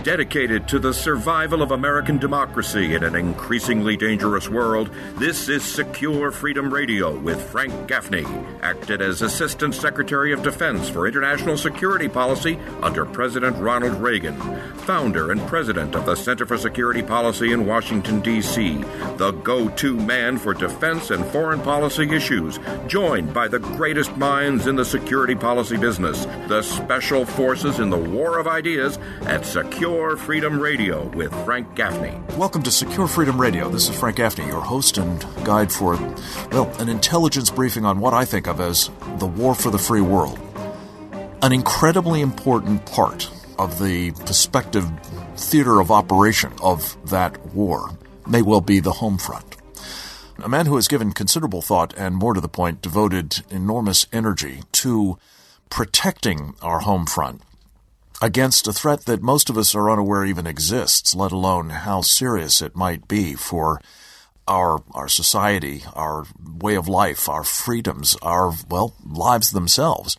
Dedicated to the survival of American democracy in an increasingly dangerous world, this is Secure Freedom Radio with Frank Gaffney, acted as Assistant Secretary of Defense for International Security Policy under President Ronald Reagan, founder and president of the Center for Security Policy in Washington, D.C., the go-to man for defense and foreign policy issues, joined by the greatest minds in the security policy business, the special forces in the war of ideas at Secure Freedom Radio with Frank Gaffney. Welcome to Secure Freedom Radio. This is Frank Gaffney, your host and guide for, an intelligence briefing on what I think of as the war for the free world. An incredibly important part of the prospective theater of operation of that war may well be the home front. A man who has given considerable thought and, more to the point, devoted enormous energy to protecting our home front against a threat that most of us are unaware even exists, let alone how serious it might be for our society, our way of life, our freedoms, our, lives themselves,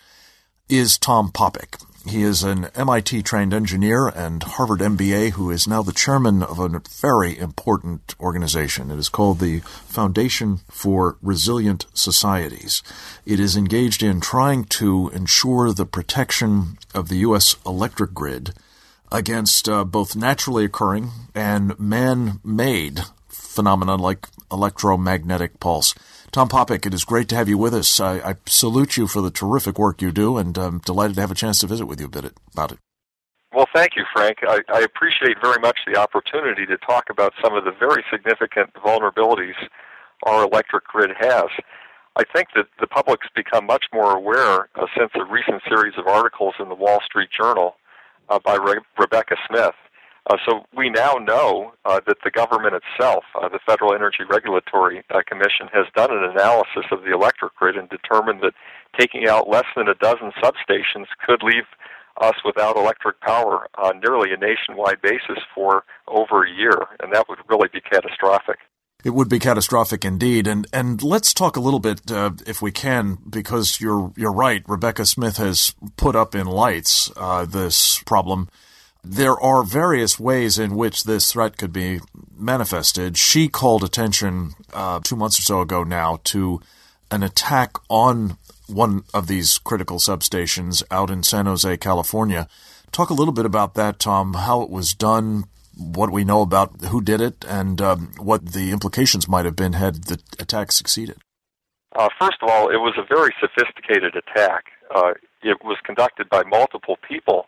is Tom Popek. He is an MIT-trained engineer and Harvard MBA who is now the chairman of a very important organization. It is called the Foundation for Resilient Societies. It is engaged in trying to ensure the protection of the U.S. electric grid against both naturally occurring and man-made phenomena like electromagnetic pulse. Tom Popek, it is great to have you with us. I salute you for the terrific work you do, and I'm delighted to have a chance to visit with you a bit about it. Well, thank you, Frank. I appreciate very much the opportunity to talk about some of the very significant vulnerabilities our electric grid has. I think that the public's become much more aware since a recent series of articles in the Wall Street Journal by Rebecca Smith. So we now know that the government itself, the Federal Energy Regulatory Commission, has done an analysis of the electric grid and determined that taking out less than a dozen substations could leave us without electric power on nearly a nationwide basis for over a year, and that would really be catastrophic. It would be catastrophic indeed, and let's talk a little bit, if we can, because you're right. Rebecca Smith has put up in lights this problem. There are various ways in which this threat could be manifested. She called attention 2 months or so ago now to an attack on one of these critical substations out in San Jose, California. Talk a little bit about that, Tom, how it was done, what we know about who did it, and what the implications might have been had the attack succeeded. First of all, it was a very sophisticated attack. It was conducted by multiple people.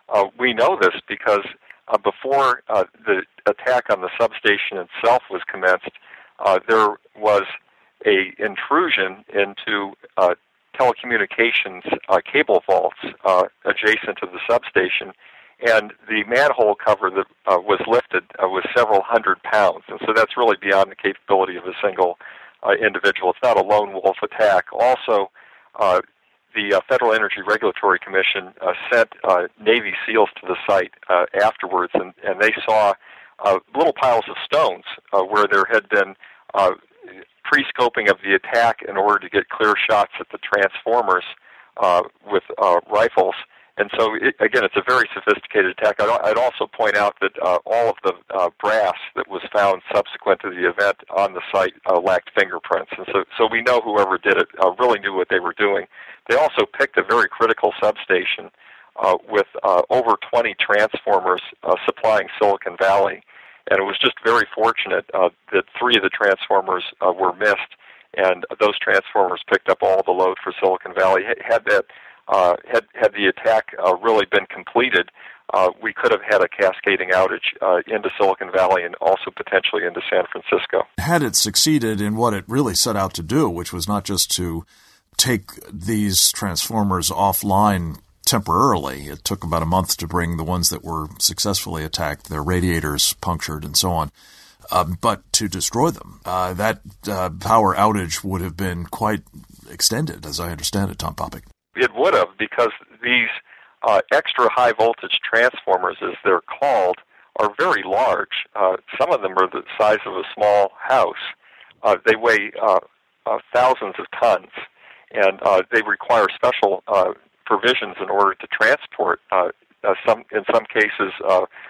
We know this because before the attack on the substation itself was commenced, there was an intrusion into telecommunications cable vaults adjacent to the substation, and the manhole cover that was lifted was several hundred pounds, and so that's really beyond the capability of a single individual. It's not a lone wolf attack. Also, the Federal Energy Regulatory Commission sent Navy SEALs to the site afterwards, and they saw little piles of stones where there had been pre-scoping of the attack in order to get clear shots at the transformers with rifles. And so, again, it's a very sophisticated attack. I'd also point out that all of the brass that was found subsequent to the event on the site lacked fingerprints. And so we know whoever did it really knew what they were doing. They also picked a very critical substation with over 20 transformers supplying Silicon Valley. And it was just very fortunate that 3 of the transformers were missed, and those transformers picked up all the load for Silicon Valley. Had the attack really been completed, we could have had a cascading outage into Silicon Valley and also potentially into San Francisco. Had it succeeded in what it really set out to do, which was not just to take these transformers offline temporarily, it took about a month to bring the ones that were successfully attacked, their radiators punctured and so on, but to destroy them. That power outage would have been quite extended, as I understand it, Tom Popek. It would have, because these extra high voltage transformers, as they're called, are very large. Some of them are the size of a small house. They weigh thousands of tons, and they require special provisions in order to transport. In some cases,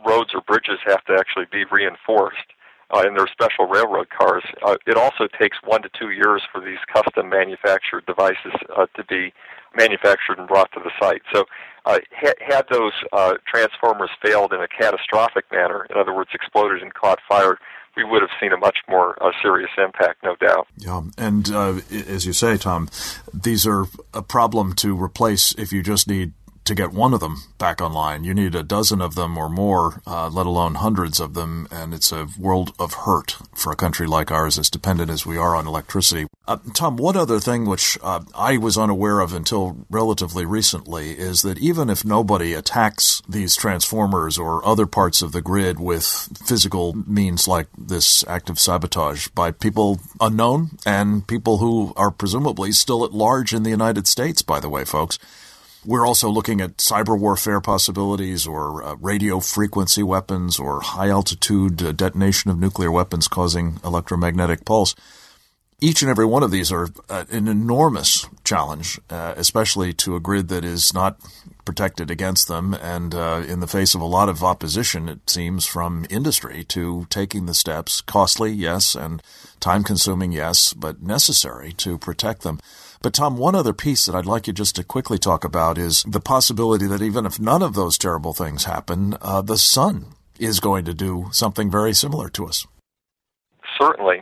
roads or bridges have to actually be reinforced. And there are special railroad cars. It also takes 1 to 2 years for these custom manufactured devices to be manufactured and brought to the site. So had those transformers failed in a catastrophic manner, in other words, exploded and caught fire, we would have seen a much more serious impact, no doubt. Yeah, and as you say, Tom, these are a problem to replace if you just need to get one of them back online. You need a dozen of them or more, let alone hundreds of them, and it's a world of hurt for a country like ours, as dependent as we are on electricity. Tom, one other thing which I was unaware of until relatively recently is that even if nobody attacks these transformers or other parts of the grid with physical means like this act of sabotage by people unknown and people who are presumably still at large in the United States, by the way, folks, we're also looking at cyber warfare possibilities or radio frequency weapons or high-altitude detonation of nuclear weapons causing electromagnetic pulse. Each and every one of these are an enormous challenge, especially to a grid that is not protected against them, and in the face of a lot of opposition, it seems, from industry to taking the steps, costly, yes, and time-consuming, yes, but necessary to protect them. But, Tom, one other piece that I'd like you just to quickly talk about is the possibility that even if none of those terrible things happen, the sun is going to do something very similar to us. Certainly.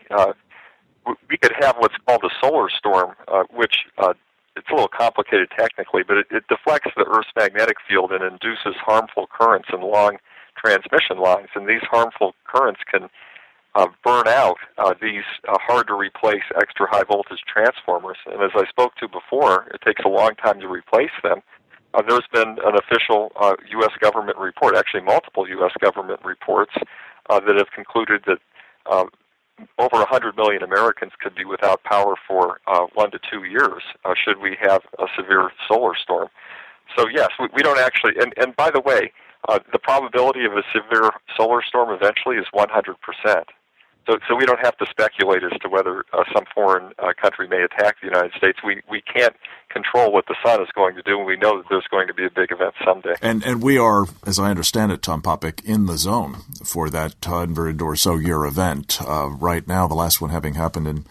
We could have what's called a solar storm, which it's a little complicated technically, but it deflects the Earth's magnetic field and induces harmful currents in long transmission lines. And these harmful currents can burn out these hard-to-replace extra high-voltage transformers. And as I spoke to before, it takes a long time to replace them. There's been an official U.S. government report, actually multiple U.S. government reports, that have concluded that over 100 million Americans could be without power for 1 to 2 years should we have a severe solar storm. So, yes, we don't actually, and by the way, the probability of a severe solar storm eventually is 100%. So we don't have to speculate as to whether some foreign country may attack the United States. We can't control what the sun is going to do, and we know that there's going to be a big event someday. And we are, as I understand it, Tom Popek, in the zone for that 100 or so year event right now, the last one having happened in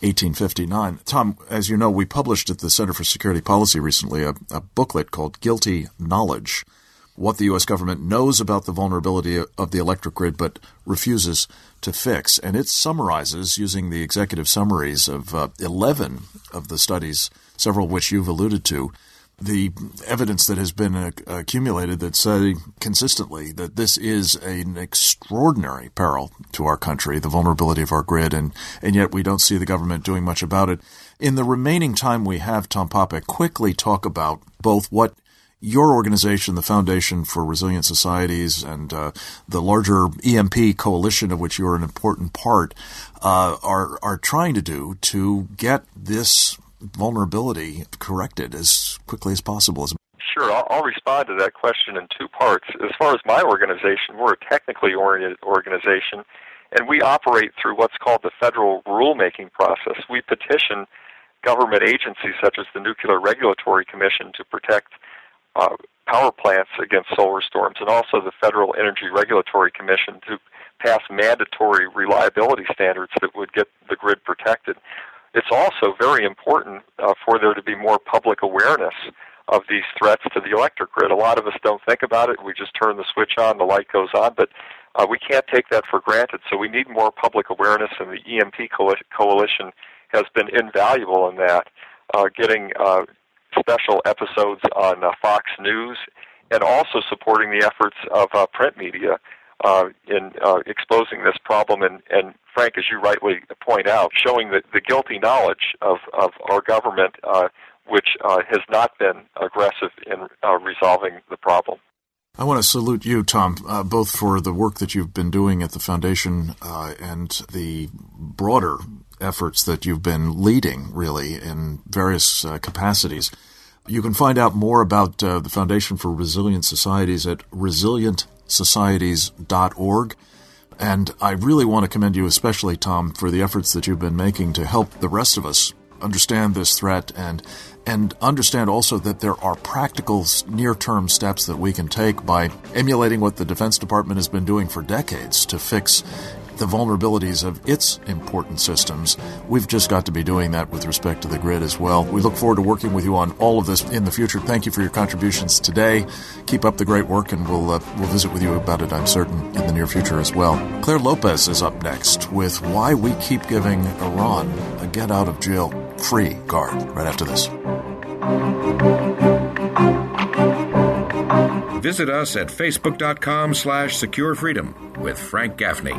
1859. Tom, as you know, we published at the Center for Security Policy recently a booklet called Guilty Knowledge, what the U.S. government knows about the vulnerability of the electric grid but refuses to fix. And it summarizes, using the executive summaries of 11 of the studies, several of which you've alluded to, the evidence that has been accumulated that say consistently that this is an extraordinary peril to our country, the vulnerability of our grid, and yet we don't see the government doing much about it. In the remaining time we have, Tom Popek, quickly talk about both what your organization, the Foundation for Resilient Societies, and the larger EMP coalition of which you're an important part, are trying to do to get this vulnerability corrected as quickly as possible. Sure, I'll respond to that question in two parts. As far as my organization, we're a technically oriented organization, and we operate through what's called the federal rulemaking process. We petition government agencies such as the Nuclear Regulatory Commission to protect power plants against solar storms, and also the Federal Energy Regulatory Commission to pass mandatory reliability standards that would get the grid protected. It's also very important for there to be more public awareness of these threats to the electric grid. A lot of us don't think about it. We just turn the switch on, the light goes on, but we can't take that for granted. So we need more public awareness, and the EMP Coalition has been invaluable in that, getting special episodes on Fox News, and also supporting the efforts of print media in exposing this problem, and Frank, as you rightly point out, showing the guilty knowledge of our government, which has not been aggressive in resolving the problem. I want to salute you, Tom, both for the work that you've been doing at the Foundation and the broader efforts that you've been leading, really, in various capacities. You can find out more about the Foundation for Resilient Societies at resilientsocieties.org. And I really want to commend you especially, Tom, for the efforts that you've been making to help the rest of us understand this threat and and understand also that there are practical near-term steps that we can take by emulating what the Defense Department has been doing for decades to fix the vulnerabilities of its important systems. We've just got to be doing that with respect to the grid as well. We look forward to working with you on all of this in the future. Thank you for your contributions today. Keep up the great work, and we'll visit with you about it, I'm certain, in the near future as well. Claire Lopez is up next with why we keep giving Iran a get-out-of-jail-free card right after this. Visit us at facebook.com/securefreedom with Frank Gaffney.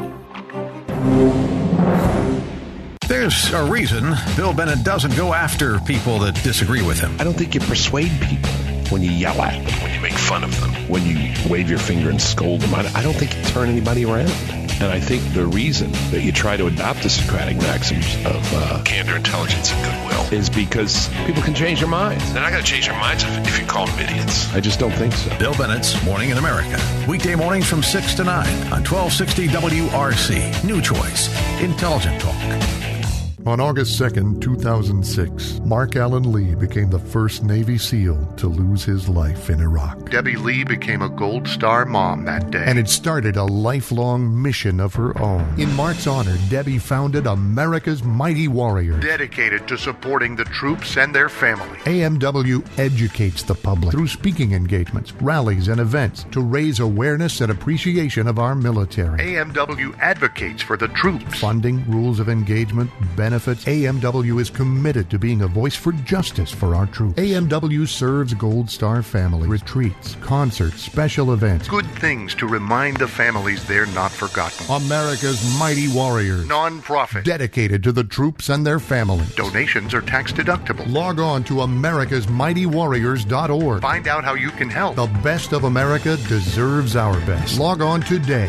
There's a reason Bill Bennett doesn't go after people that disagree with him. I don't think you persuade people when you yell at them, when you make fun of them, when you wave your finger and scold them. I don't think you turn anybody around. And I think the reason that you try to adopt the Socratic maxims of candor, intelligence, and goodwill is because people can change their minds. They're not going to change their minds if you call them idiots. I just don't think so. Bill Bennett's Morning in America. Weekday mornings from 6 to 9 on 1260 WRC. New choice. Intelligent talk. On August 2nd, 2006, Mark Allen Lee became the first Navy SEAL to lose his life in Iraq. Debbie Lee became a Gold Star mom that day. And it started a lifelong mission of her own. In Mark's honor, Debbie founded America's Mighty Warriors, dedicated to supporting the troops and their families. AMW educates the public through speaking engagements, rallies, and events to raise awareness and appreciation of our military. AMW advocates for the troops. Funding, rules of engagement, benefits. AMW is committed to being a voice for justice for our troops. AMW serves Gold Star families, retreats, concerts, special events. Good things to remind the families they're not forgotten. America's Mighty Warriors. Non-profit. Dedicated to the troops and their families. Donations are tax deductible. Log on to americasmightywarriors.org. Find out how you can help. The best of America deserves our best. Log on today.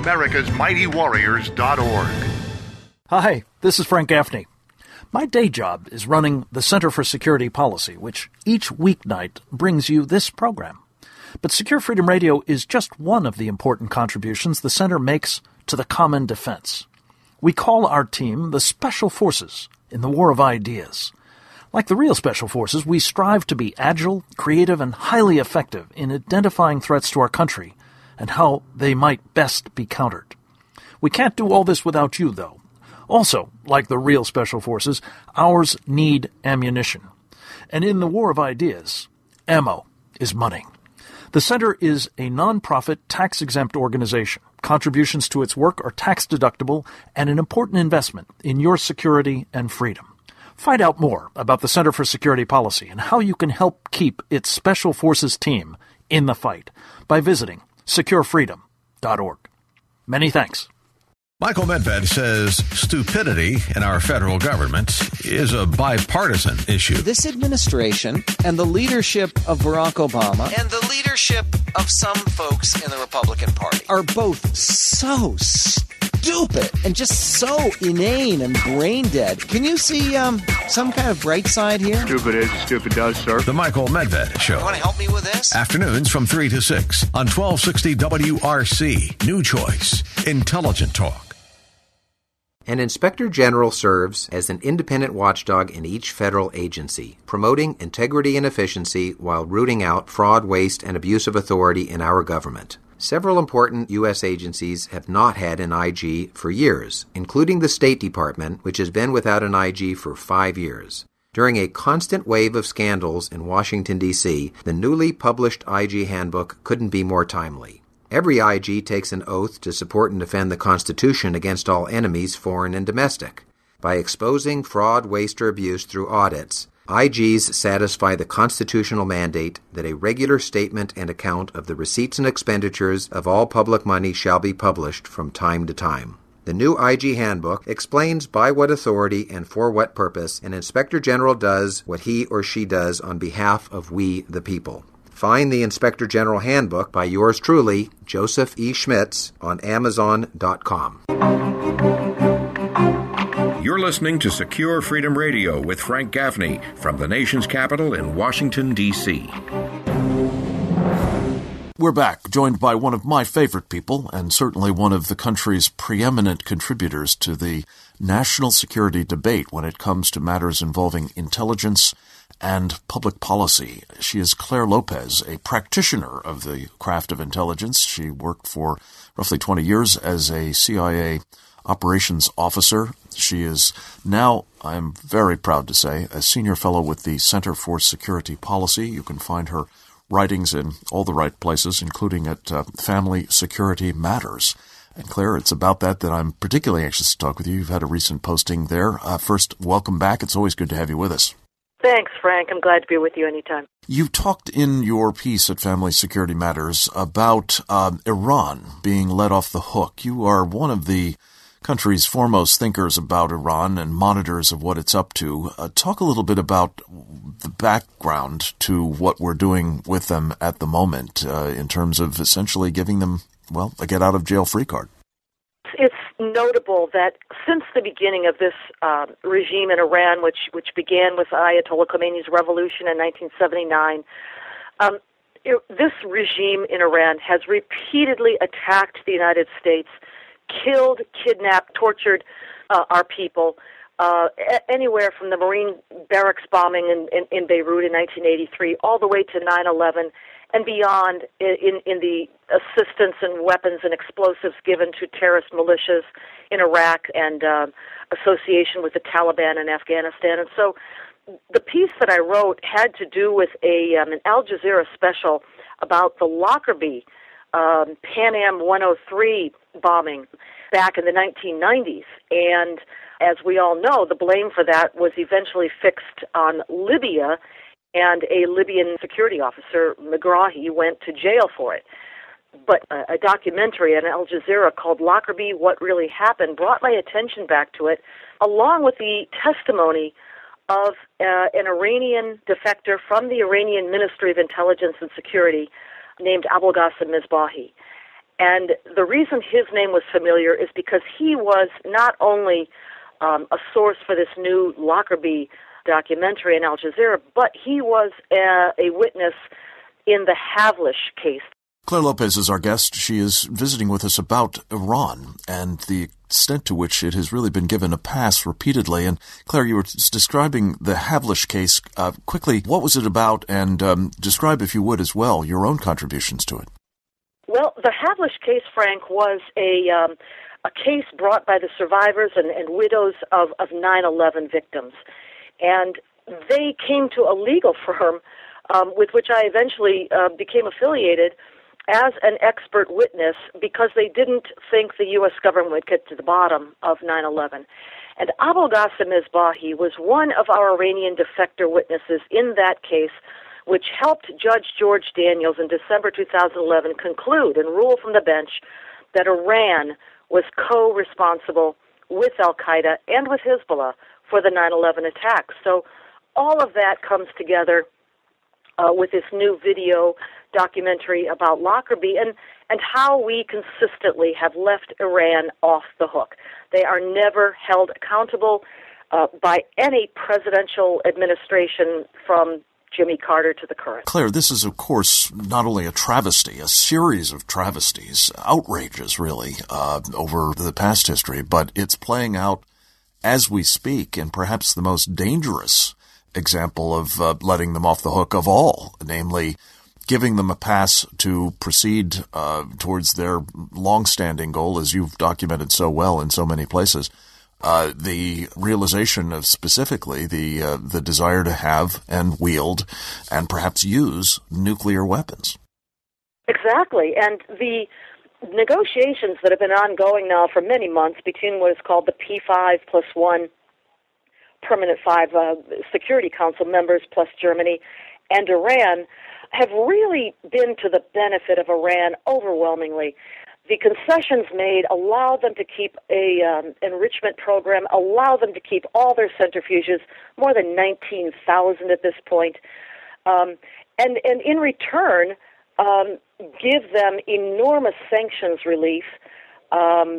americasmightywarriors.org. Hi, this is Frank Gaffney. My day job is running the Center for Security Policy, which each weeknight brings you this program. But Secure Freedom Radio is just one of the important contributions the Center makes to the common defense. We call our team the Special Forces in the War of Ideas. Like the real Special Forces, we strive to be agile, creative, and highly effective in identifying threats to our country and how they might best be countered. We can't do all this without you, though. Also, like the real Special Forces, ours need ammunition. And in the War of Ideas, ammo is money. The Center is a non-profit, tax-exempt organization. Contributions to its work are tax-deductible and an important investment in your security and freedom. Find out more about the Center for Security Policy and how you can help keep its Special Forces team in the fight by visiting securefreedom.org. Many thanks. Michael Medved says stupidity in our federal government is a bipartisan issue. This administration and the leadership of Barack Obama and the leadership of some folks in the Republican Party are both so stupid and just so inane and brain dead. Can you see some kind of bright side here? Stupid is, stupid does, sir. The Michael Medved Show. You want to help me with this? Afternoons from 3 to 6 on 1260 WRC. New choice. Intelligent talk. An Inspector General serves as an independent watchdog in each federal agency, promoting integrity and efficiency while rooting out fraud, waste, and abuse of authority in our government. Several important U.S. agencies have not had an IG for years, including the State Department, which has been without an IG for 5 years. During a constant wave of scandals in Washington, D.C., the newly published IG handbook couldn't be more timely. Every IG takes an oath to support and defend the Constitution against all enemies, foreign and domestic. By exposing fraud, waste, or abuse through audits, IGs satisfy the constitutional mandate that a regular statement and account of the receipts and expenditures of all public money shall be published from time to time. The new IG handbook explains by what authority and for what purpose an Inspector General does what he or she does on behalf of we, the people. Find the Inspector General Handbook by yours truly, Joseph E. Schmitz, on Amazon.com. You're listening to Secure Freedom Radio with Frank Gaffney from the nation's capital in Washington, D.C. We're back, joined by one of my favorite people, and certainly one of the country's preeminent contributors to the national security debate when it comes to matters involving intelligence and public policy. She is Clare Lopez, a practitioner of the craft of intelligence. She worked for roughly 20 years as a CIA operations officer. She is now, I'm very proud to say, a senior fellow with the Center for Security Policy. You can find her writings in all the right places, including at Family Security Matters. And Claire, it's about that I'm particularly anxious to talk with you. You've had a recent posting there. First, welcome back. It's always good to have you with us. Thanks, Frank. I'm glad to be with you anytime. You talked in your piece at Family Security Matters about Iran being let off the hook. You are one of the country's foremost thinkers about Iran and monitors of what it's up to. Talk a little bit about the background to what we're doing with them at the moment in terms of essentially giving them, well, a get-out-of-jail-free card. It's notable that since the beginning of this regime in Iran, which began with Ayatollah Khomeini's revolution in 1979, this regime in Iran has repeatedly attacked the United States, killed, kidnapped, tortured our people, anywhere from the Marine barracks bombing in Beirut in 1983 all the way to 9/11 and beyond in the assistance and weapons and explosives given to terrorist militias in Iraq and association with the Taliban in Afghanistan. And so the piece that I wrote had to do with an Al Jazeera special about the Lockerbie Pan Am 103 bombing back in the 1990s. And as we all know, the blame for that was eventually fixed on Libya, and a Libyan security officer, Megrahi, went to jail for it. But a documentary on Al Jazeera called Lockerbie, What Really Happened, brought my attention back to it, along with the testimony of an Iranian defector from the Iranian Ministry of Intelligence and Security named Abulghasim Mizbahi. And the reason his name was familiar is because he was not only a source for this new Lockerbie documentary in Al Jazeera, but he was a witness in the Havlish case. Clare Lopez is our guest. She is visiting with us about Iran and the extent to which it has really been given a pass repeatedly. And Claire, you were describing the Havlish case. Quickly, what was it about? And describe, if you would, as well, your own contributions to it. Well, the Havlish case, Frank, was a case brought by the survivors and widows of 9/11 victims. And they came to a legal firm with which I eventually became affiliated as an expert witness because they didn't think the U.S. government would get to the bottom of 9/11. And Abulghasim Mizbahi was one of our Iranian defector witnesses in that case, which helped Judge George Daniels in December 2011 conclude and rule from the bench that Iran was co-responsible with Al-Qaeda and with Hezbollah for the 9/11 attacks. So all of that comes together with this new video documentary about Lockerbie and how we consistently have left Iran off the hook. They are never held accountable by any presidential administration from Jimmy Carter to the current. Claire, this is, of course, not only a travesty, a series of travesties, outrages, really, over the past history, but it's playing out as we speak, and perhaps the most dangerous example of letting them off the hook of all, namely giving them a pass to proceed towards their long-standing goal, as you've documented so well in so many places, the realization of specifically the desire to have and wield and perhaps use nuclear weapons. Exactly, and the negotiations that have been ongoing now for many months between what is called the P5+1 Permanent 5 Security Council members plus Germany and Iran have really been to the benefit of Iran overwhelmingly. The concessions made allow them to keep a enrichment program, allow them to keep all their centrifuges, more than 19,000 at this point, and in return give them enormous sanctions relief and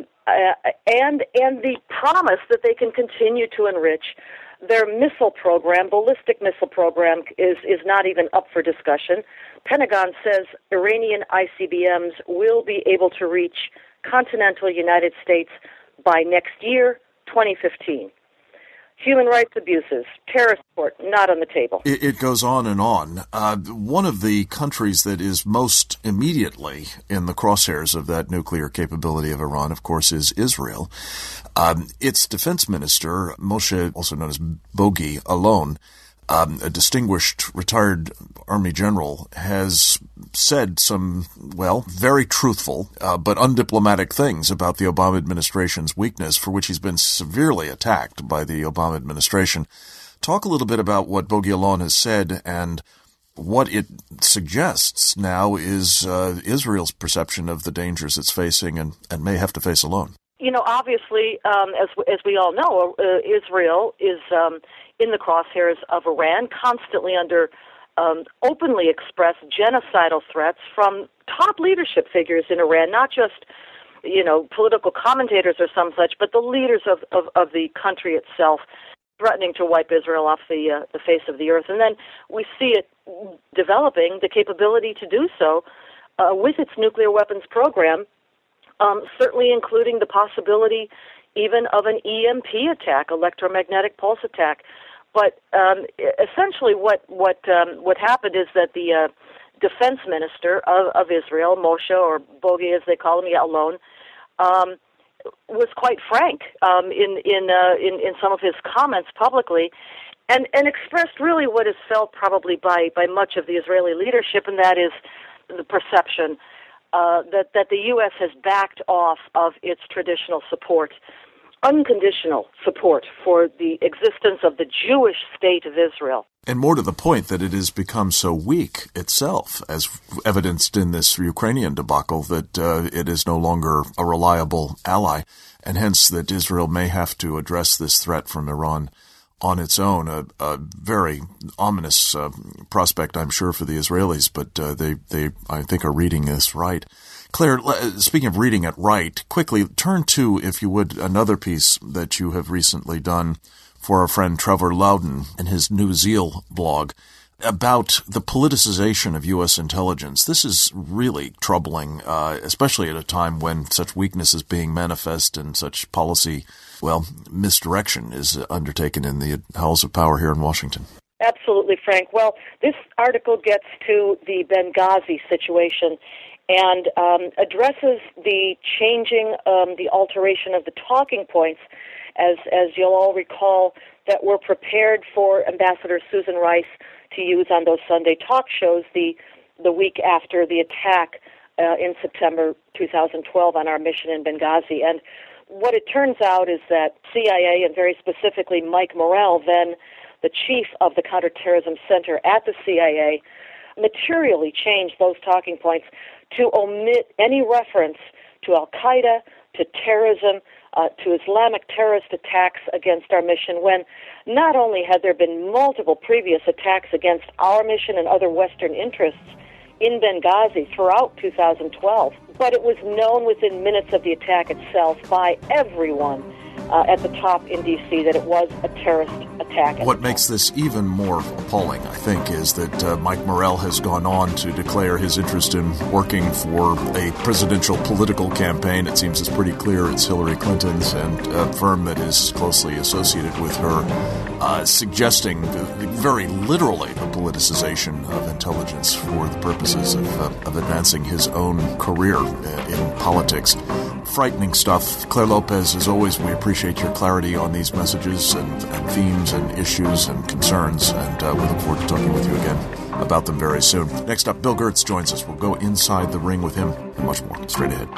the promise that they can continue to enrich. Their missile program, ballistic missile program, is not even up for discussion. Pentagon says Iranian ICBMs will be able to reach continental United States by next year, 2015. Human rights abuses, terror support, not on the table. It goes on and on. One of the countries that is most immediately in the crosshairs of that nuclear capability of Iran, of course, is Israel. Its defense minister, Moshe, also known as Bogi Alon, a distinguished retired Army general, has said some, very truthful but undiplomatic things about the Obama administration's weakness, for which he's been severely attacked by the Obama administration. Talk a little bit about what Bogi Alon has said and what it suggests now is Israel's perception of the dangers it's facing and may have to face alone. Obviously, as we all know, Israel is in the crosshairs of Iran, constantly under openly expressed genocidal threats from top leadership figures in Iran, not just, political commentators or some such, but the leaders of the country itself, threatening to wipe Israel off the face of the earth. And then we see it developing the capability to do so with its nuclear weapons program, certainly including the possibility even of an EMP attack, electromagnetic pulse attack. But essentially what happened is that the defense minister of Israel, Moshe, or Bogi as they call him, Alon, was quite frank in some of his comments publicly, and expressed really what is felt probably by much of the Israeli leadership, and that is the perception that the U.S. has backed off of its traditional support, unconditional support for the existence of the Jewish state of Israel. And more to the point, that it has become so weak itself, as evidenced in this Ukrainian debacle, that it is no longer a reliable ally, and hence that Israel may have to address this threat from Iran on its own, a very ominous prospect, I'm sure, for the Israelis, but they I think, are reading this right. Claire, speaking of reading it right, quickly turn to, if you would, another piece that you have recently done for our friend Trevor Loudon in his New Zeal blog about the politicization of U.S. intelligence. This is really troubling, especially at a time when such weakness is being manifest and such policy, misdirection is undertaken in the halls of power here in Washington. Absolutely, Frank. Well, this article gets to the Benghazi situation and addresses the changing, the alteration of the talking points, as you'll all recall, that were prepared for Ambassador Susan Rice to use on those Sunday talk shows the week after the attack in September 2012 on our mission in Benghazi. And what it turns out is that CIA, and very specifically Mike Morell, then the chief of the Counterterrorism Center at the CIA, materially changed those talking points to omit any reference to Al-Qaeda, to terrorism, to Islamic terrorist attacks against our mission, when not only had there been multiple previous attacks against our mission and other Western interests in Benghazi throughout 2012, but it was known within minutes of the attack itself by everyone at the top in D.C. that it was a terrorist attack. What makes this even more appalling, I think, is that Mike Morell has gone on to declare his interest in working for a presidential political campaign. It seems it's pretty clear it's Hillary Clinton's, and a firm that is closely associated with her, suggesting very literally the politicization of intelligence for the purposes of advancing his own career in politics. Frightening stuff. Claire Lopez, as always, we appreciate your clarity on these messages and themes and issues and concerns, and we look forward to talking with you again about them very soon. Next up, Bill Gertz joins us. We'll go inside the ring with him and much more straight ahead.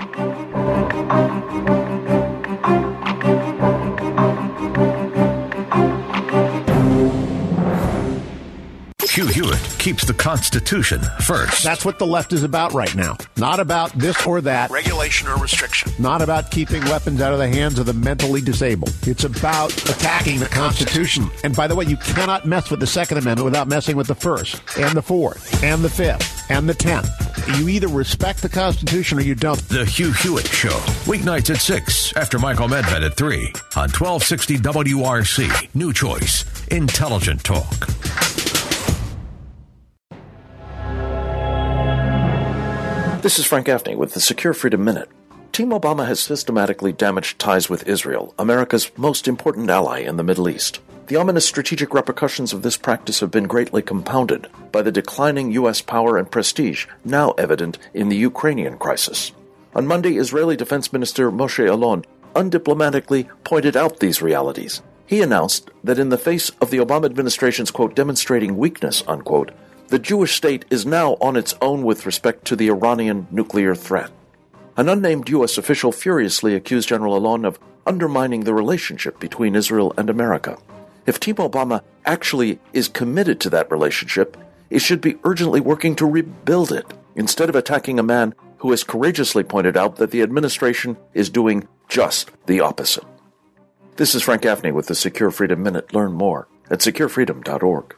Hugh Hewitt keeps the Constitution first. That's what the left is about right now. Not about this or that. Regulation or restriction. Not about keeping weapons out of the hands of the mentally disabled. It's about attacking the Constitution. And by the way, you cannot mess with the Second Amendment without messing with the First, and the Fourth, and the Fifth, and the 10th. You either respect the Constitution or you don't. The Hugh Hewitt Show. Weeknights at 6, after Michael Medved at 3, on 1260 WRC. New choice. Intelligent talk. This is Frank Gaffney with the Secure Freedom Minute. Team Obama has systematically damaged ties with Israel, America's most important ally in the Middle East. The ominous strategic repercussions of this practice have been greatly compounded by the declining U.S. power and prestige now evident in the Ukrainian crisis. On Monday, Israeli Defense Minister Moshe Alon undiplomatically pointed out these realities. He announced that in the face of the Obama administration's, quote, demonstrating weakness, unquote, the Jewish state is now on its own with respect to the Iranian nuclear threat. An unnamed U.S. official furiously accused General Alon of undermining the relationship between Israel and America. If Team Obama actually is committed to that relationship, it should be urgently working to rebuild it, instead of attacking a man who has courageously pointed out that the administration is doing just the opposite. This is Frank Gaffney with the Secure Freedom Minute. Learn more at securefreedom.org.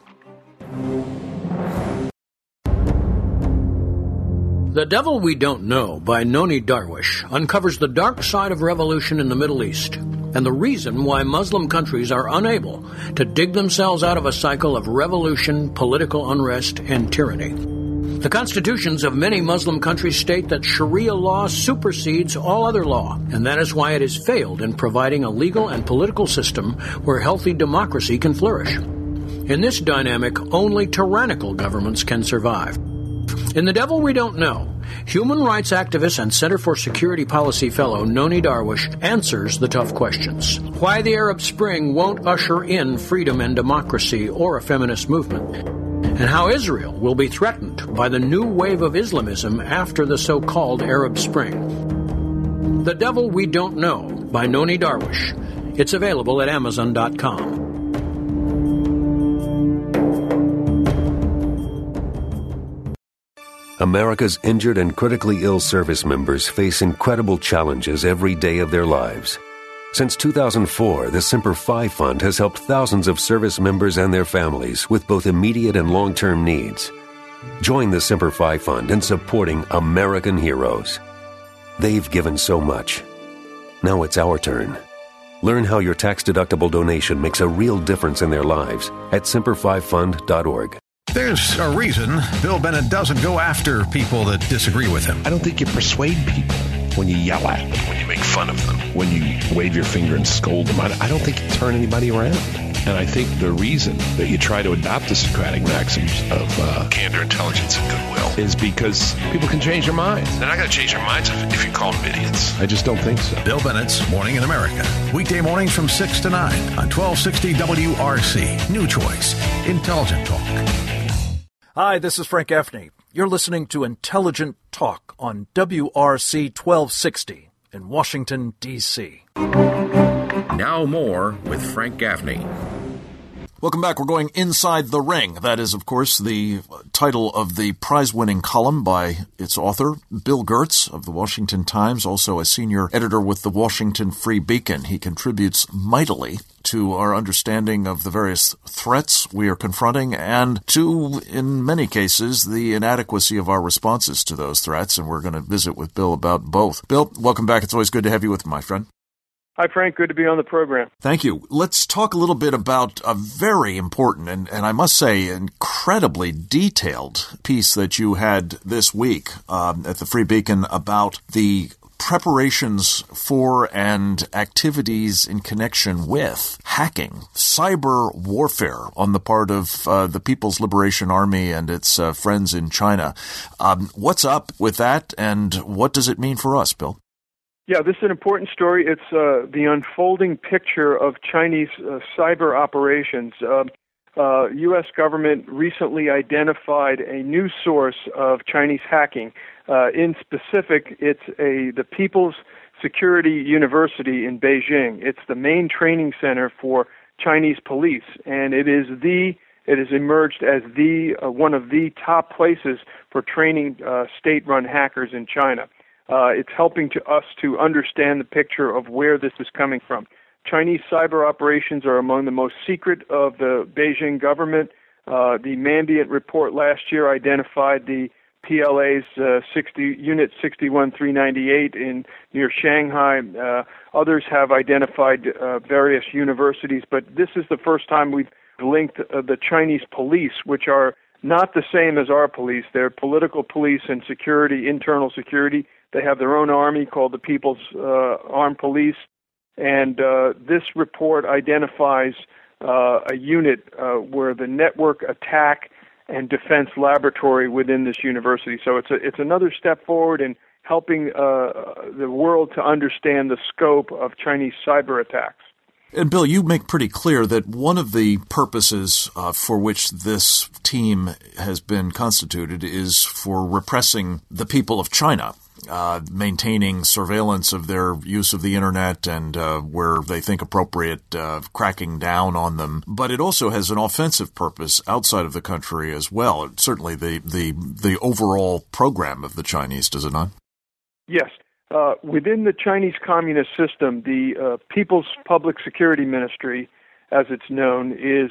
The Devil We Don't Know by Noni Darwish uncovers the dark side of revolution in the Middle East and the reason why Muslim countries are unable to dig themselves out of a cycle of revolution, political unrest, and tyranny. The constitutions of many Muslim countries state that Sharia law supersedes all other law, and that is why it has failed in providing a legal and political system where healthy democracy can flourish. In this dynamic, only tyrannical governments can survive. In The Devil We Don't Know, human rights activist and Center for Security Policy fellow Noni Darwish answers the tough questions. Why the Arab Spring won't usher in freedom and democracy or a feminist movement, and how Israel will be threatened by the new wave of Islamism after the so-called Arab Spring. The Devil We Don't Know by Noni Darwish. It's available at Amazon.com. America's injured and critically ill service members face incredible challenges every day of their lives. Since 2004, the Semper Fi Fund has helped thousands of service members and their families with both immediate and long-term needs. Join the Semper Fi Fund in supporting American heroes. They've given so much. Now it's our turn. Learn how your tax-deductible donation makes a real difference in their lives at semperfifund.org. There's a reason Bill Bennett doesn't go after people that disagree with him. I don't think you persuade people when you yell at them, when you make fun of them, when you wave your finger and scold them. I don't think you turn anybody around. And I think the reason that you try to adopt the Socratic maxims of candor, intelligence, and goodwill is because people can change their minds. They're not going to change their minds if you call them idiots. I just don't think so. Bill Bennett's Morning in America. Weekday mornings from 6 to 9 on 1260 WRC. New choice. Intelligent talk. Hi, this is Frank Gaffney. You're listening to Intelligent Talk on WRC 1260 in Washington, D.C. Now more with Frank Gaffney. Welcome back. We're going inside the ring. That is, of course, the title of the prize-winning column by its author, Bill Gertz of the Washington Times, also a senior editor with the Washington Free Beacon. He contributes mightily to our understanding of the various threats we are confronting and to, in many cases, the inadequacy of our responses to those threats. And we're going to visit with Bill about both. Bill, welcome back. It's always good to have you with me, my friend. Hi, Frank. Good to be on the program. Thank you. Let's talk a little bit about a very important and I must say incredibly detailed piece that you had this week at the Free Beacon about the preparations for and activities in connection with hacking, cyber warfare on the part of the People's Liberation Army and its friends in China. What's up with that, and what does it mean for us, Bill? Yeah, this is an important story. It's the unfolding picture of Chinese cyber operations. U.S. government recently identified a new source of Chinese hacking. In specific, it's the People's Security University in Beijing. It's the main training center for Chinese police, and it has emerged as one of the top places for training state-run hackers in China. It's helping us to understand the picture of where this is coming from. Chinese cyber operations are among the most secret of the Beijing government. The Mandiant report last year identified the PLA's Unit 61398 near Shanghai. Others have identified various universities, but this is the first time we've linked the Chinese police, which are not the same as our police. They're political police and security, internal security. They have their own army called the People's Armed Police. And this report identifies a unit where the network attack and defense laboratory within this university. So it's another step forward in helping the world to understand the scope of Chinese cyber attacks. And Bill, you make pretty clear that one of the purposes for which this team has been constituted is for repressing the people of China, maintaining surveillance of their use of the internet and where they think appropriate, cracking down on them. But it also has an offensive purpose outside of the country as well. Certainly the overall program of the Chinese, does it not? Yes. Within the Chinese Communist system, the People's Public Security Ministry, as it's known, is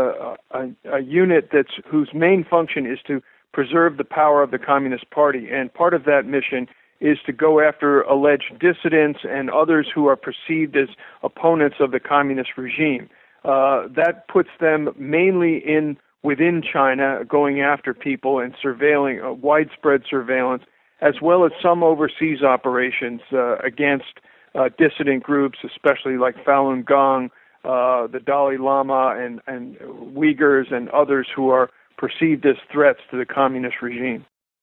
a unit whose main function is to preserve the power of the Communist Party. And part of that mission is to go after alleged dissidents and others who are perceived as opponents of the communist regime. That puts them mainly within China, going after people and surveilling, widespread surveillance, as well as some overseas operations against dissident groups, especially like Falun Gong, the Dalai Lama, and Uyghurs and others who are perceived as threats to the communist regime.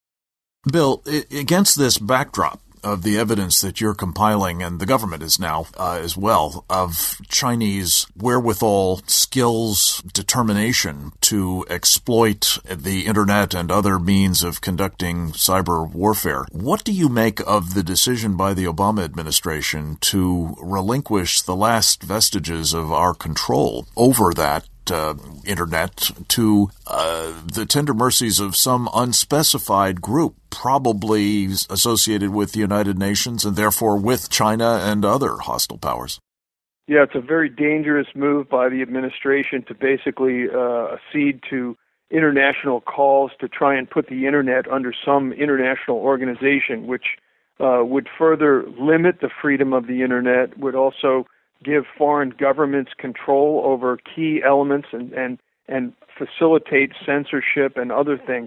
Bill, against this backdrop of the evidence that you're compiling, and the government is now as well, of Chinese wherewithal, skills, determination to exploit the internet and other means of conducting cyber warfare, what do you make of the decision by the Obama administration to relinquish the last vestiges of our control over that internet to the tender mercies of some unspecified group, probably associated with the United Nations and therefore with China and other hostile powers? Yeah, it's a very dangerous move by the administration to basically accede to international calls to try and put the internet under some international organization, which would further limit the freedom of the internet, would also give foreign governments control over key elements and facilitate censorship and other things.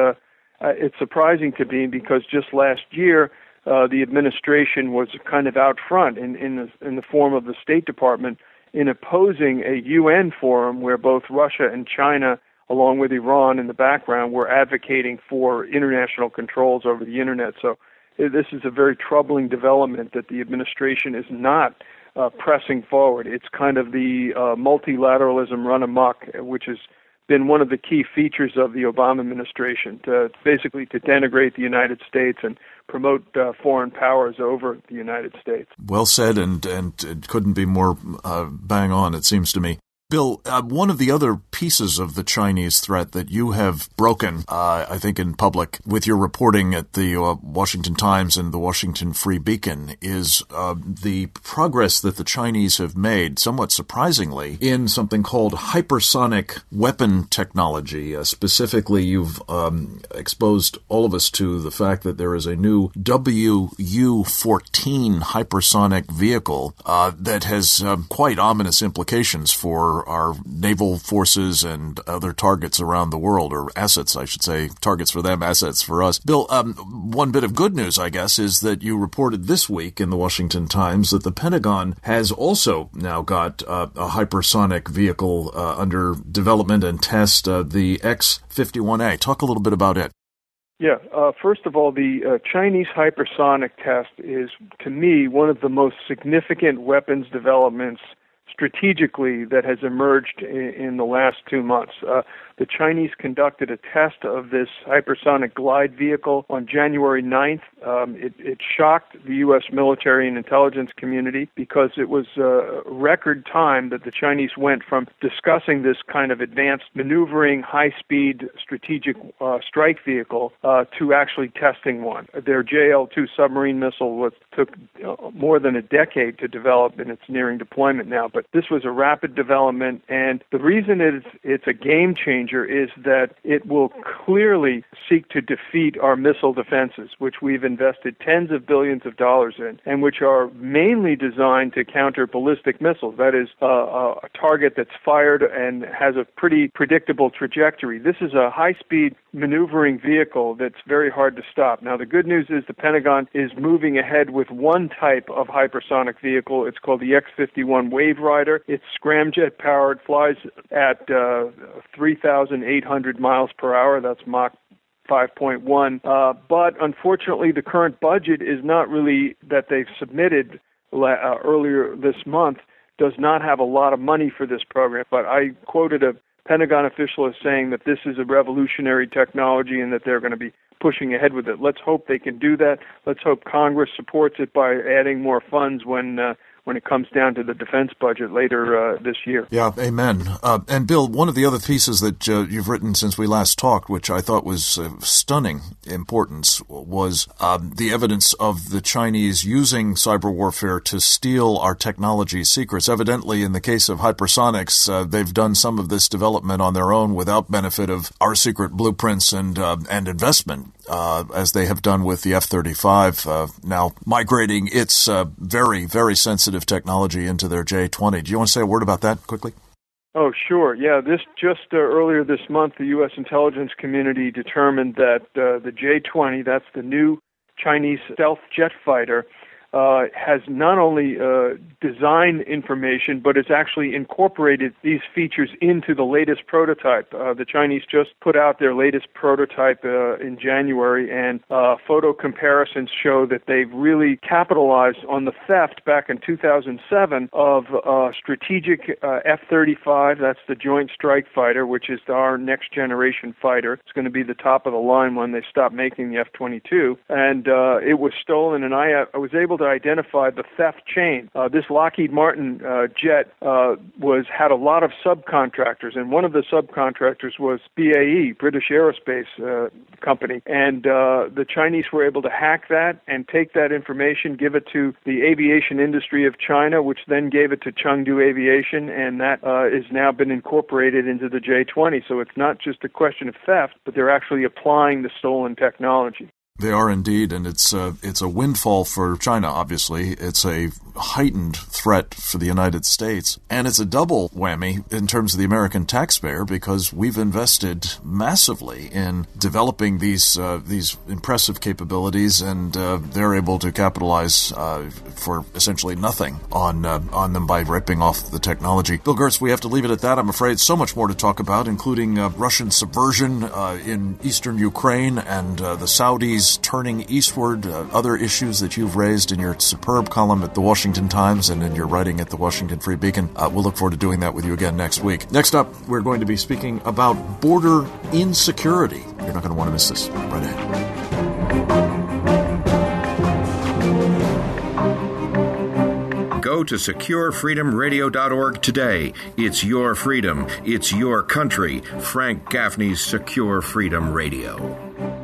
It's surprising to me because just last year the administration was kind of out front in the form of the State Department in opposing a UN forum where both Russia and China, along with Iran in the background, were advocating for international controls over the internet. So this is a very troubling development that the administration is not pressing forward. It's kind of the multilateralism run amok, which has been one of the key features of the Obama administration, to denigrate the United States and promote foreign powers over the United States. Well said, and it couldn't be more bang on, it seems to me. Bill, one of the other pieces of the Chinese threat that you have broken, I think in public, with your reporting at the Washington Times and the Washington Free Beacon, is the progress that the Chinese have made, somewhat surprisingly, in something called hypersonic weapon technology. Specifically, you've exposed all of us to the fact that there is a new WU-14 hypersonic vehicle that has quite ominous implications for our naval forces and other targets around the world, or assets, I should say, targets for them, assets for us. Bill, one bit of good news, I guess, is that you reported this week in the Washington Times that the Pentagon has also now got a hypersonic vehicle under development and test, the X-51A. Talk a little bit about it. Yeah, first of all, the Chinese hypersonic test is, to me, one of the most significant weapons developments strategically that has emerged in the last 2 months. The Chinese conducted a test of this hypersonic glide vehicle on January 9th. It shocked the U.S. military and intelligence community because it was a record time that the Chinese went from discussing this kind of advanced maneuvering, high-speed strategic strike vehicle to actually testing one. Their JL-2 submarine missile took more than a decade to develop, and it's nearing deployment now. But this was a rapid development, and the reason it's a game changer is that it will clearly seek to defeat our missile defenses, which we've invested tens of billions of dollars in, and which are mainly designed to counter ballistic missiles. That is a target that's fired and has a pretty predictable trajectory. This is a high-speed maneuvering vehicle that's very hard to stop. Now, the good news is the Pentagon is moving ahead with one type of hypersonic vehicle. It's called the X-51 Wave Rider. It's scramjet powered, flies at 3,800 miles per hour. That's Mach 5.1. But unfortunately, the current budget is not really that they've submitted earlier this month does not have a lot of money for this program. But I quoted a Pentagon official as saying that this is a revolutionary technology and that they're going to be pushing ahead with it. Let's hope they can do that. Let's hope Congress supports it by adding more funds when it comes down to the defense budget later this year. Yeah, amen. And Bill, one of the other pieces that you've written since we last talked, which I thought was stunning importance, was the evidence of the Chinese using cyber warfare to steal our technology secrets. Evidently, in the case of hypersonics, they've done some of this development on their own without benefit of our secret blueprints and investment, as they have done with the F-35, now migrating its very, very sensitive technology into their J-20. Do you want to say a word about that quickly? Oh, sure. Yeah, this just earlier this month, the U.S. intelligence community determined that the J-20, that's the new Chinese stealth jet fighter, has not only design information, but it's actually incorporated these features into the latest prototype. The Chinese just put out their latest prototype in January, and photo comparisons show that they've really capitalized on the theft back in 2007 of strategic F-35. That's the Joint Strike Fighter, which is our next generation fighter. It's going to be the top of the line when they stop making the F-22. And it was stolen, and I was able to identify the theft chain. This Lockheed Martin jet had a lot of subcontractors, and one of the subcontractors was BAE, British Aerospace Company. And the Chinese were able to hack that and take that information, give it to the aviation industry of China, which then gave it to Chengdu Aviation, and that has now been incorporated into the J-20. So it's not just a question of theft, but they're actually applying the stolen technology. They are indeed, and it's a windfall for China, obviously. It's a heightened threat for the United States, and it's a double whammy in terms of the American taxpayer, because we've invested massively in developing these impressive capabilities, and they're able to capitalize for essentially nothing on them by ripping off the technology. Bill Gertz, we have to leave it at that, I'm afraid. So much more to talk about, including Russian subversion in eastern Ukraine and the Saudis turning eastward, other issues that you've raised in your superb column at the Washington Times and in your writing at the Washington Free Beacon. We'll look forward to doing that with you again next week. Next up, we're going to be speaking about border insecurity. You're not going to want to miss this. Right ahead. Go to SecureFreedomRadio.org today. It's your freedom. It's your country. Frank Gaffney's Secure Freedom Radio.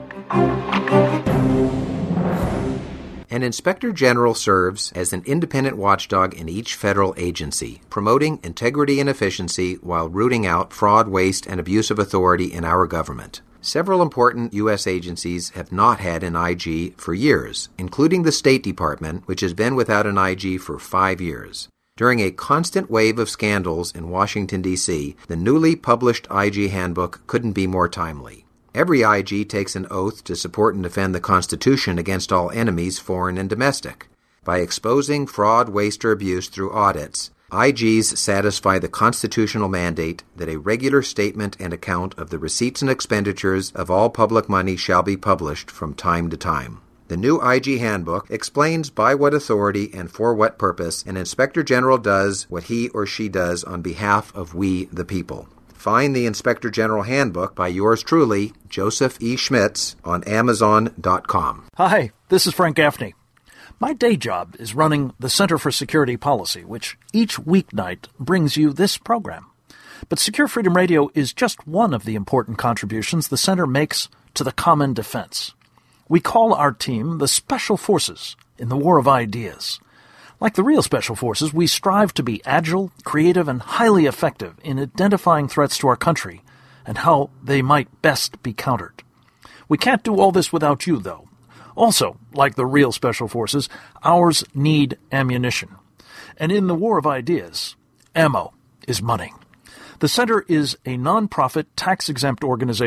An inspector general serves as an independent watchdog in each federal agency, promoting integrity and efficiency while rooting out fraud, waste, and abuse of authority in our government. Several important U.S. agencies have not had an IG for years, including the State Department, which has been without an IG for 5 years. During a constant wave of scandals in Washington, D.C., the newly published IG handbook couldn't be more timely. Every IG takes an oath to support and defend the Constitution against all enemies, foreign and domestic. By exposing fraud, waste, or abuse through audits, IGs satisfy the constitutional mandate that a regular statement and account of the receipts and expenditures of all public money shall be published from time to time. The new IG handbook explains by what authority and for what purpose an inspector general does what he or she does on behalf of we the people. Find the Inspector General Handbook by yours truly, Joseph E. Schmitz, on Amazon.com. Hi, this is Frank Gaffney. My day job is running the Center for Security Policy, which each weeknight brings you this program. But Secure Freedom Radio is just one of the important contributions the Center makes to the common defense. We call our team the Special Forces in the War of Ideas. Like the real Special Forces, we strive to be agile, creative, and highly effective in identifying threats to our country and how they might best be countered. We can't do all this without you, though. Also, like the real Special Forces, ours need ammunition. And in the War of Ideas, ammo is money. The Center is a nonprofit, tax-exempt organization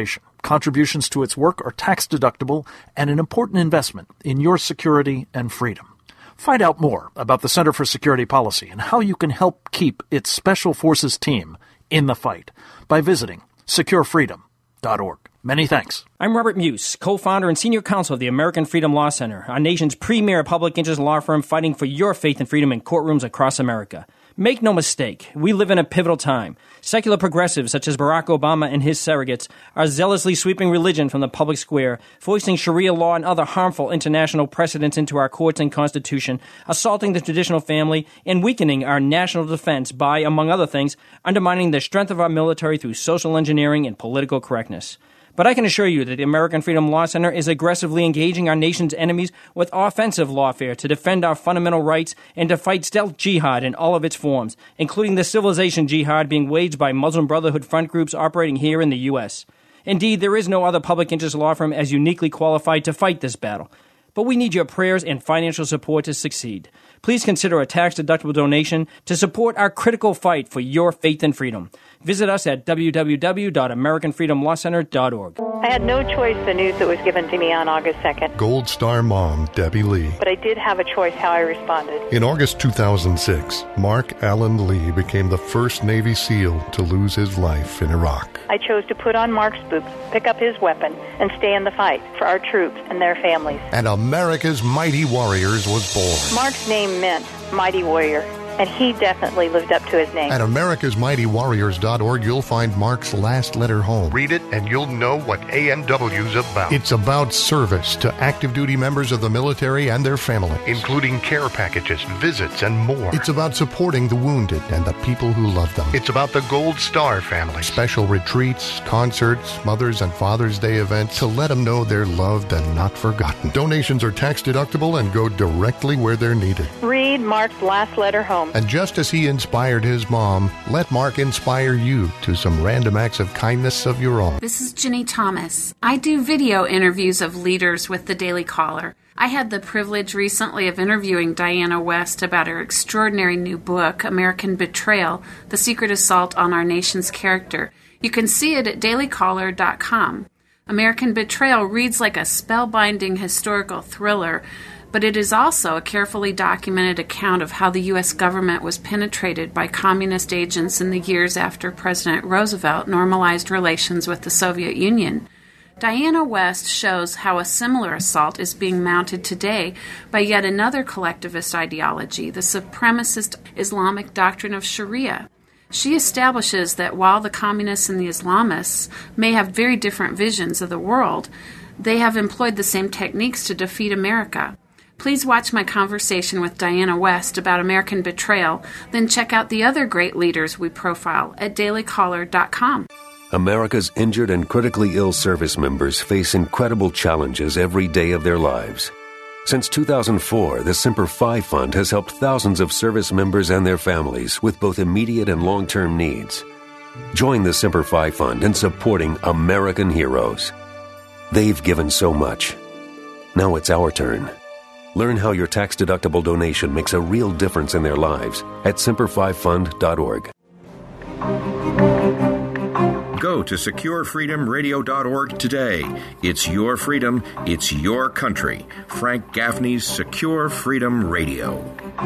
Contributions to its work are tax-deductible and an important investment in your security and freedom. Find out more about the Center for Security Policy and how you can help keep its Special Forces team in the fight by visiting securefreedom.org. Many thanks. I'm Robert Muse, co-founder and senior counsel of the American Freedom Law Center, our nation's premier public interest law firm fighting for your faith and freedom in courtrooms across America. Make no mistake, we live in a pivotal time. Secular progressives such as Barack Obama and his surrogates are zealously sweeping religion from the public square, foisting Sharia law and other harmful international precedents into our courts and Constitution, assaulting the traditional family, and weakening our national defense by, among other things, undermining the strength of our military through social engineering and political correctness. But I can assure you that the American Freedom Law Center is aggressively engaging our nation's enemies with offensive lawfare to defend our fundamental rights and to fight stealth jihad in all of its forms, including the civilization jihad being waged by Muslim Brotherhood front groups operating here in the U.S. Indeed, there is no other public interest law firm as uniquely qualified to fight this battle. But we need your prayers and financial support to succeed. Please consider a tax-deductible donation to support our critical fight for your faith and freedom. Visit us at www.americanfreedomlawcenter.org. I had no choice in the news that was given to me on August 2nd. Gold Star mom, Debbie Lee. But I did have a choice how I responded. In August 2006, Mark Allen Lee became the first Navy SEAL to lose his life in Iraq. I chose to put on Mark's boots, pick up his weapon, and stay in the fight for our troops and their families. And America's Mighty Warriors was born. Mark's name meant Mighty Warrior, and he definitely lived up to his name. At americasmightywarriors.org, you'll find Mark's last letter home. Read it and you'll know what AMW's about. It's about service to active duty members of the military and their families, including care packages, visits, and more. It's about supporting the wounded and the people who love them. It's about the Gold Star family. Special retreats, concerts, Mother's and Father's Day events to let them know they're loved and not forgotten. Donations are tax deductible and go directly where they're needed. Read Mark's last letter home. And just as he inspired his mom, let Mark inspire you to some random acts of kindness of your own. This is Jenny Thomas. I do video interviews of leaders with the Daily Caller. I had the privilege recently of interviewing Diana West about her extraordinary new book, American Betrayal, The Secret Assault on Our Nation's Character. You can see it at dailycaller.com. American Betrayal reads like a spellbinding historical thriller, but it is also a carefully documented account of how the U.S. government was penetrated by communist agents in the years after President Roosevelt normalized relations with the Soviet Union. Diana West shows how a similar assault is being mounted today by yet another collectivist ideology, the supremacist Islamic doctrine of Sharia. She establishes that while the communists and the Islamists may have very different visions of the world, they have employed the same techniques to defeat America. Please watch my conversation with Diana West about American Betrayal, then check out the other great leaders we profile at dailycaller.com. America's injured and critically ill service members face incredible challenges every day of their lives. Since 2004, the Semper Fi Fund has helped thousands of service members and their families with both immediate and long-term needs. Join the Semper Fi Fund in supporting American heroes. They've given so much. Now it's our turn. Learn how your tax-deductible donation makes a real difference in their lives at semperfifund.org. Go to securefreedomradio.org today. It's your freedom. It's your country. Frank Gaffney's Secure Freedom Radio.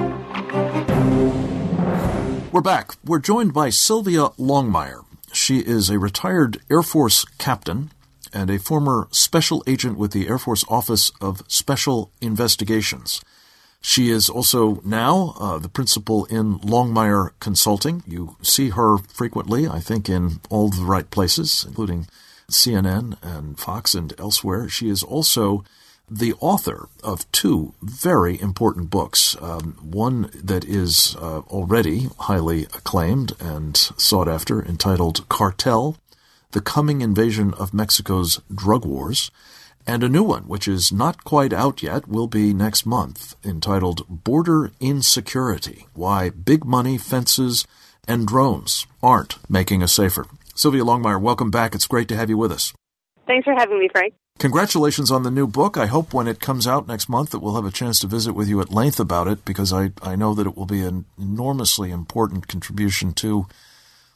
We're back. We're joined by Sylvia Longmire. She is a retired Air Force captain and a former special agent with the Air Force Office of Special Investigations. She is also now the principal in Longmire Consulting. You see her frequently, I think, in all the right places, including CNN and Fox and elsewhere. She is also the author of two very important books, one that is already highly acclaimed and sought after, entitled Cartel, The Coming Invasion of Mexico's Drug Wars, and a new one, which is not quite out yet, will be next month, entitled Border Insecurity, Why Big Money, Fences, and Drones Aren't Making Us Safer. Sylvia Longmire, welcome back. It's great to have you with us. Thanks for having me, Frank. Congratulations on the new book. I hope when it comes out next month that we'll have a chance to visit with you at length about it, because I know that it will be an enormously important contribution to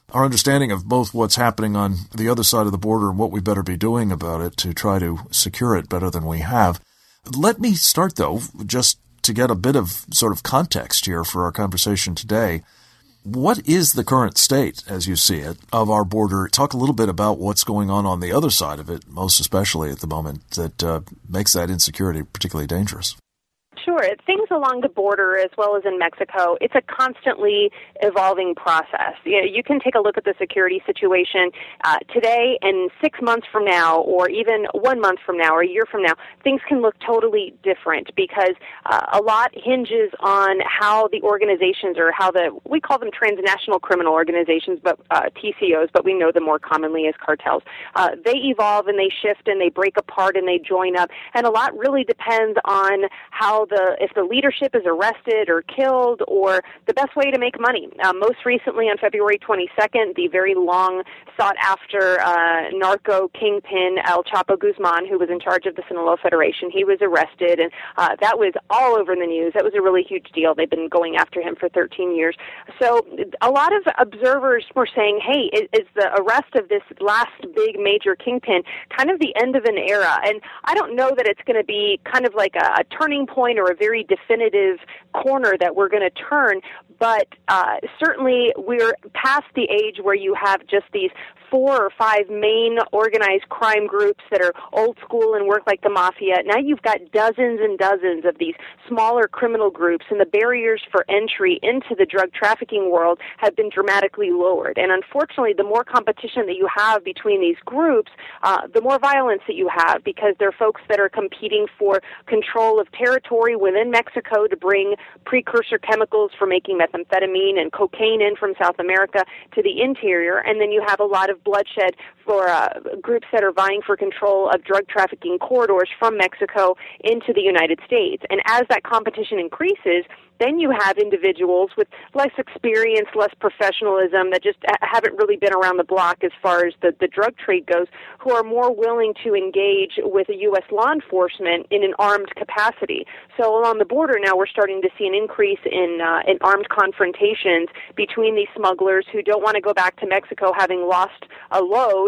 our understanding of both what's happening on the other side of the border and what we better be doing about it to try to secure it better than we have. Let me start, though, just to get a bit of sort of context here for our conversation today. What is the current state, as you see it, of our border? Talk a little bit about what's going on the other side of it, most especially at the moment, that makes that insecurity particularly dangerous. Sure. Things along the border as well as in Mexico, it's a constantly evolving process. You can take a look at the security situation today, and 6 months from now, or even 1 month from now, or a year from now, things can look totally different because a lot hinges on how the organizations, or we call them transnational criminal organizations, but TCOs, but we know them more commonly as cartels. They evolve and they shift and they break apart and they join up, and a lot really depends on how if the leadership is arrested or killed, or the best way to make money. Most recently, on February 22nd, the very long sought-after narco kingpin El Chapo Guzman, who was in charge of the Sinaloa Federation, he was arrested, and that was all over the news. That was a really huge deal. They've been going after him for 13 years. So a lot of observers were saying, hey, is the arrest of this last big major kingpin kind of the end of an era? And I don't know that it's going to be kind of like a turning point or a very definitive corner that we're going to turn, but certainly we're past the age where you have just these 4 or 5 main organized crime groups that are old school and work like the mafia. Now you've got dozens and dozens of these smaller criminal groups, and the barriers for entry into the drug trafficking world have been dramatically lowered. And unfortunately, the more competition that you have between these groups, the more violence that you have, because they're folks that are competing for control of territory within Mexico to bring precursor chemicals for making methamphetamine and cocaine in from South America to the interior. And then you have a lot of bloodshed for groups that are vying for control of drug trafficking corridors from Mexico into the United States. And as that competition increases, then you have individuals with less experience, less professionalism, that just haven't really been around the block as far as the drug trade goes, who are more willing to engage with a U.S. law enforcement in an armed capacity. So along the border now we're starting to see an increase in armed confrontations between these smugglers who don't want to go back to Mexico having lost a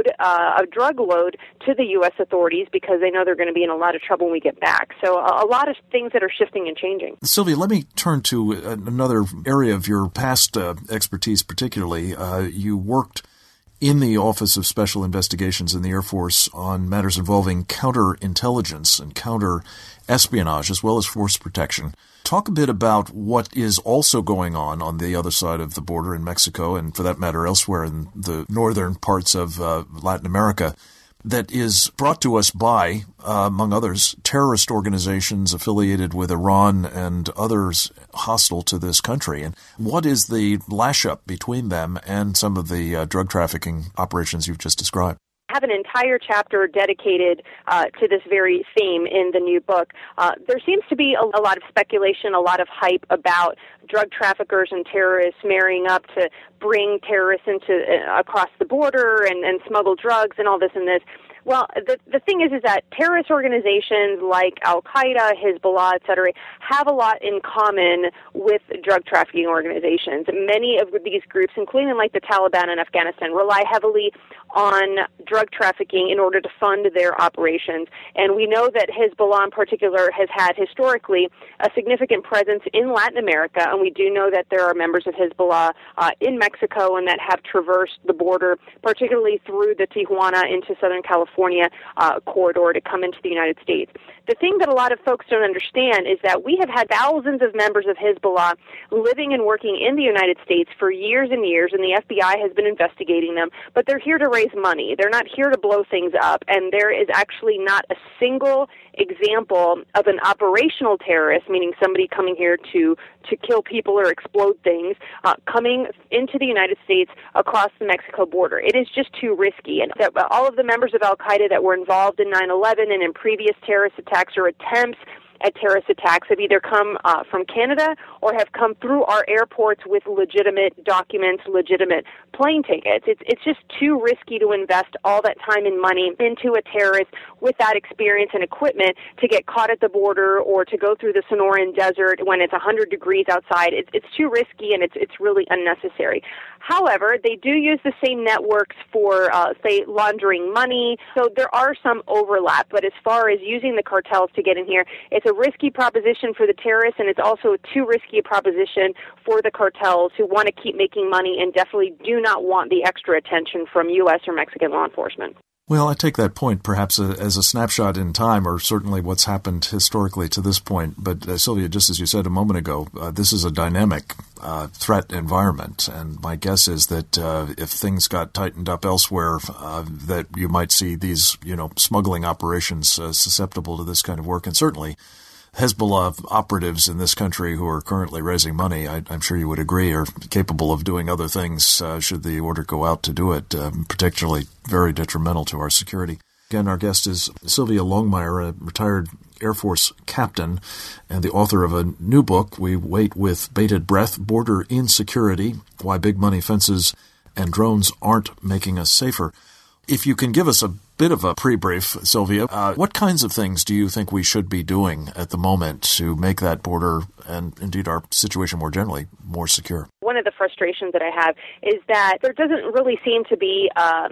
drug load to the U.S. authorities because they know they're going to be in a lot of trouble when we get back. So a lot of things that are shifting and changing. Sylvia, let me turn to another area of your past expertise particularly. You worked in the Office of Special Investigations in the Air Force on matters involving counterintelligence and counter-espionage as well as force protection. Talk a bit about what is also going on the other side of the border in Mexico, and for that matter elsewhere in the northern parts of Latin America, that is brought to us by, among others, terrorist organizations affiliated with Iran and others hostile to this country. And what is the lash-up between them and some of the drug trafficking operations you've just described? I have an entire chapter dedicated to this very theme in the new book. There seems to be a lot of speculation, a lot of hype about drug traffickers and terrorists marrying up to bring terrorists across the border and smuggle drugs and all this and this. Well, the thing is that terrorist organizations like Al-Qaeda, Hezbollah, et cetera, have a lot in common with drug trafficking organizations. Many of these groups, including like the Taliban in Afghanistan, rely heavily on drug trafficking in order to fund their operations. And we know that Hezbollah in particular has had historically a significant presence in Latin America, and we do know that there are members of Hezbollah in Mexico and that have traversed the border, particularly through the Tijuana into Southern California corridor to come into the United States. The thing that a lot of folks don't understand is that we have had thousands of members of Hezbollah living and working in the United States for years and years, and the FBI has been investigating them, but they're here to raise money. They're not here to blow things up, and there is actually not a single example of an operational terrorist, meaning somebody coming here to kill people or explode things, coming into the United States across the Mexico border. It is just too risky. And all of the members of Al-Qaeda that were involved in 9/11 and in previous terrorist attacks or attempts at terrorist attacks have either come from Canada or have come through our airports with legitimate documents, legitimate plane tickets. It's just too risky to invest all that time and money into a terrorist with that experience and equipment to get caught at the border or to go through the Sonoran Desert when it's 100 degrees outside. It's too risky, and it's really unnecessary. However, they do use the same networks for, say, laundering money, so there are some overlap. But as far as using the cartels to get in here, it's a risky proposition for the terrorists, and it's also a too risky a proposition for the cartels who want to keep making money and definitely do not want the extra attention from U.S. or Mexican law enforcement. Well, I take that point perhaps as a snapshot in time, or certainly what's happened historically to this point. But Sylvia, just as you said a moment ago, this is a dynamic threat environment, and my guess is that if things got tightened up elsewhere, that you might see these, smuggling operations susceptible to this kind of work, and certainly Hezbollah operatives in this country who are currently raising money, I'm sure you would agree, are capable of doing other things should the order go out to do it, particularly very detrimental to our security. Again, our guest is Sylvia Longmire, a retired Air Force captain and the author of a new book. We wait with bated breath, Border Insecurity, Why Big Money Fences and Drones Aren't Making Us Safer. If you can give us a bit of a pre-brief, Sylvia, what kinds of things do you think we should be doing at the moment to make that border and indeed our situation more generally more secure? One of the frustrations that I have is that there doesn't really seem to be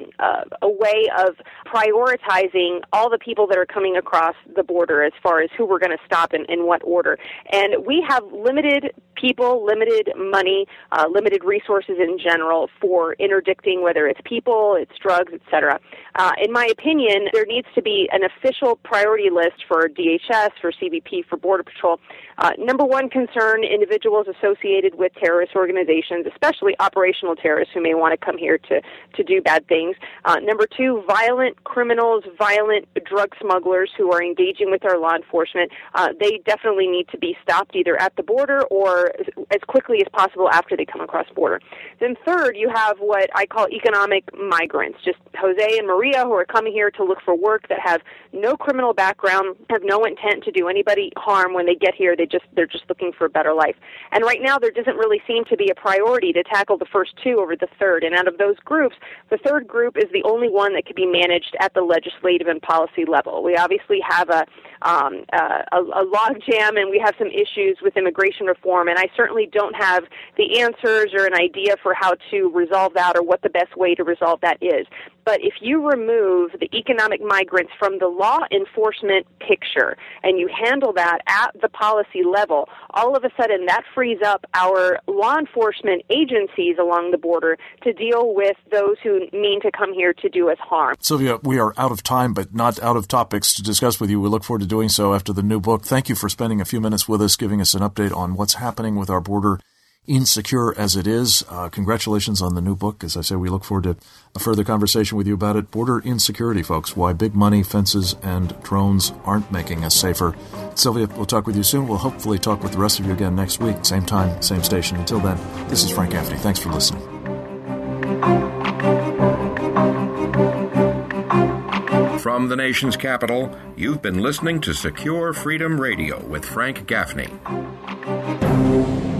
a way of prioritizing all the people that are coming across the border as far as who we're going to stop in what order. And we have limited people, limited money, limited resources in general for interdicting, whether it's people, it's drugs, etc. In my opinion, there needs to be an official priority list for DHS, for CBP, for Border Patrol. Number one concern, individuals associated with terrorist organizations, especially operational terrorists who may want to come here to do bad things. Number two, violent criminals, violent drug smugglers who are engaging with our law enforcement. They definitely need to be stopped either at the border or as quickly as possible after they come across the border. Then third, you have what I call economic migrants, just Jose and Maria who are coming here to look for work that have no criminal background, have no intent to do anybody harm when they get here. They're just looking for a better life. And right now there doesn't really seem to be a priority to tackle the first two over the third. And out of those groups, the third group is the only one that can be managed at the legislative and policy level. We obviously have a log jam, and we have some issues with immigration reform, and I certainly don't have the answers or an idea for how to resolve that or what the best way to resolve that is. But if you remove the economic migrants from the law enforcement picture and you handle that at the policy level, all of a sudden that frees up our law enforcement agencies along the border to deal with those who mean to come here to do us harm. Sylvia, we are out of time, but not out of topics to discuss with you. We look forward to doing so after the new book. Thank you for spending a few minutes with us, giving us an update on what's happening with our border, insecure as it is. Congratulations on the new book. As I say, we look forward to a further conversation with you about it. Border Insecurity, folks. Why Big Money, Fences, and Drones Aren't Making Us Safer. Sylvia, we'll talk with you soon. We'll hopefully talk with the rest of you again next week. Same time, same station. Until then, this is Frank Gaffney. Thanks for listening. From the nation's capital, you've been listening to Secure Freedom Radio with Frank Gaffney.